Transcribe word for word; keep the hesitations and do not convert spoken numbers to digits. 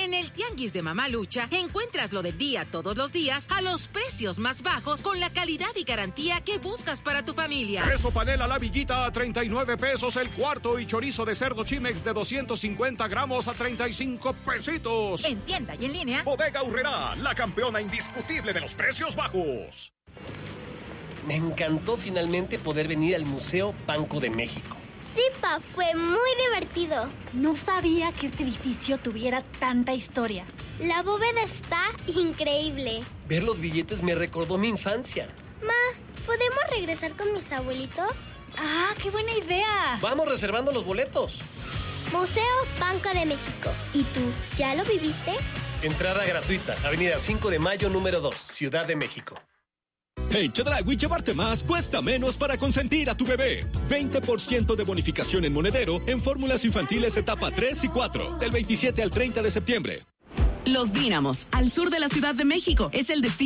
En el Tianguis de Mamalucha encuentras lo del día todos los días a los precios más bajos con la calidad y garantía que buscas para tu familia. Queso panela La Villita a treinta y nueve pesos el cuarto y chorizo de cerdo Chimex de doscientos cincuenta gramos a treinta y cinco pesitos. En tienda y en línea. Bodega Aurrerá, la campeona indiscutible de los precios bajos. Me encantó finalmente poder venir al Museo Banco de México. Sí, pa, fue muy divertido. No sabía que este edificio tuviera tanta historia. La bóveda está increíble. Ver los billetes me recordó mi infancia. Ma, ¿podemos regresar con mis abuelitos? ¡Ah, qué buena idea! Vamos reservando los boletos. Museo Banco de México. ¿Y tú, ya lo viviste? Entrada gratuita, Avenida cinco de Mayo, número dos, Ciudad de México. En Chedraui, llevarte más cuesta menos para consentir a tu bebé. veinte por ciento de bonificación en monedero en fórmulas infantiles etapa tres y cuatro, del veintisiete al treinta de septiembre. Los Dínamos, al sur de la Ciudad de México, es el destino